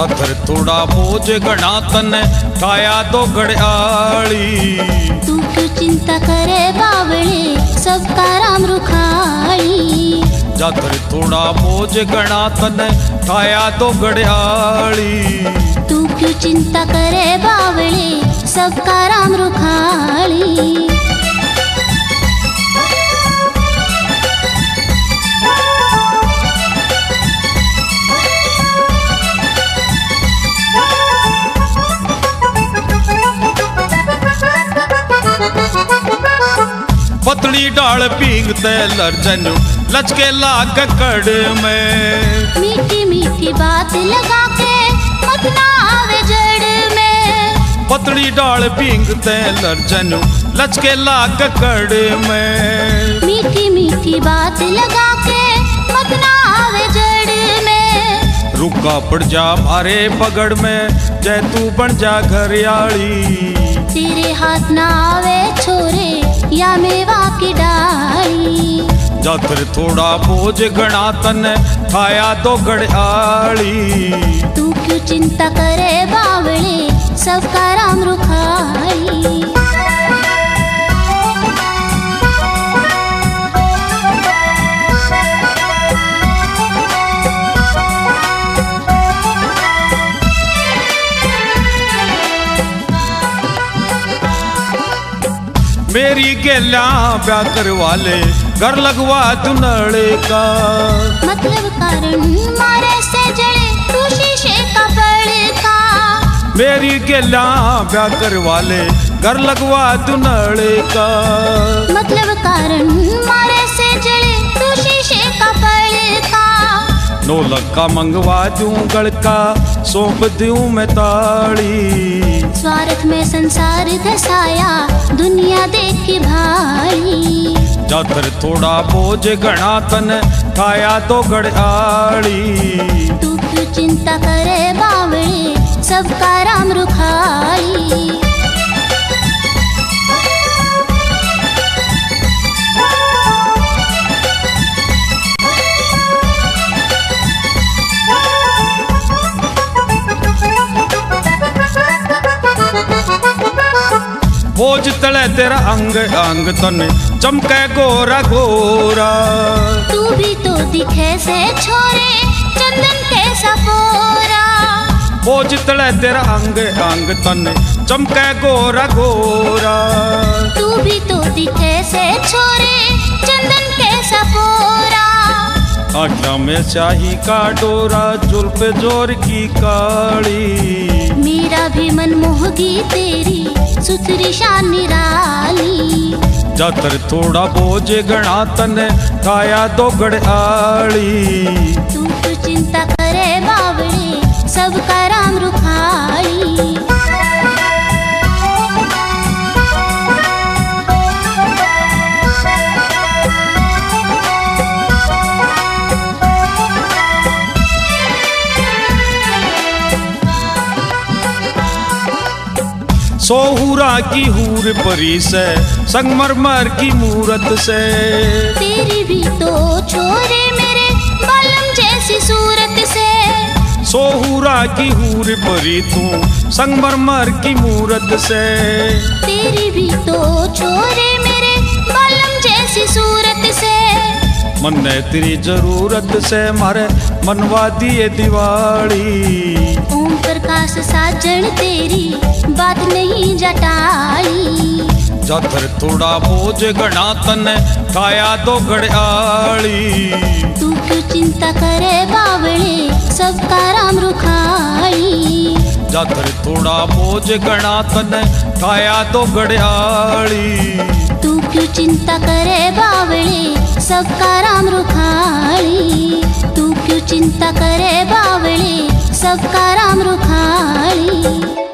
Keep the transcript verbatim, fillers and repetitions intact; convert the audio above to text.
जाकर थोड़ा बोझ घना तने ठाया दो घड़ियाली। तू क्यों चिंता करे बावले सबका राम रुखाली। जाकर थोड़ा बोझ घना तने ठाया दो घड़ियाली। तू क्यों चिंता करे बावले सबका राम रुखाली। पतली डाल पींगते लर्जन लचके लाग कड़ में। मीठी मीठी बात लगा के मत ना आवे जड़ में। पतली डाल पींगते लर्जन लचके लाग कड़ में। मीठी मीठी बात लगा के मत ना आवे जड़ में। रुका पड़ जा मारे पगड़ में जय तू बन जा घरियाली। तेरे हाथ ना आवे छोरे या मेवा की डाली। जाकर थोड़ा बोझ घना तने ठाया दो घड़ियाली। तू क्यों चिंता करे बावले सबका राम रुखाली। मेरी गेला ब्याह करवा ले घर लगवा तू नड़े का। मतलब कारण मारे से जड़े तू शीशे का बड़का। मेरी गेला ब्याह करवा ले घर लगवा तू नड़े का। मतलब कारण मारे से जड़े तू शीशे का बड़का। नौ लक्का मंगवा दूं गड़का सौंप दूं मैं ताड़ी। स्वार्थ में संसार धसाया दुनिया देखी भाई। जाकर थोड़ा बोझ घना तने ठाया दो घड़ियाली। तू क्यों चिंता करे बावले सबका राम रुखाली। बोझ तले तेरा अंग अंग तने चमके गोरा गोरा। तू भी तो दिखे से छोरे चंदन के सपोरा। बोझ तले तेरा अंग अंग तने चमके गोरा गोरा। तू भी तो दिखे से छोरे चंदन के सपोरा। आँखों में शाही का डोरा जुल्फ जोर की काली। मेरा भी मन मोहगी तेरी सुथरी शान निराली। जाकर थोड़ा बोझ घना तने ठाया दो घड़ियाली। तू क्यों चिंता करे बावले सबका राम रुखाली। सोहुरा की हूर परी से संगमरमर की मूरत से। तेरी भी तो छोरे मेरे बालम जैसी सूरत से। सोहुरा की हूर परी तू संगमरमर की मूरत से। तेरी भी तो छोरे मेरे बालम जैसी सूरत से। मन ने तेरी जरूरत से मारे मनवा दिए दिवाली। ओम प्रकाश साजन तेरी बात नहीं जटाली। जाकर थोड़ा बोझ घना तने ठाया दो घड़ियाली। तू क्यों चिंता करे बावले सबका राम रुखाली। जाकर थोड़ा बोझ घना तने ठाया दो घड़ियाली। तू क्यों चिंता करे बावले सबका राम रुखाली। तू क्यों चिंता करे बावले सबका राम रुखाली।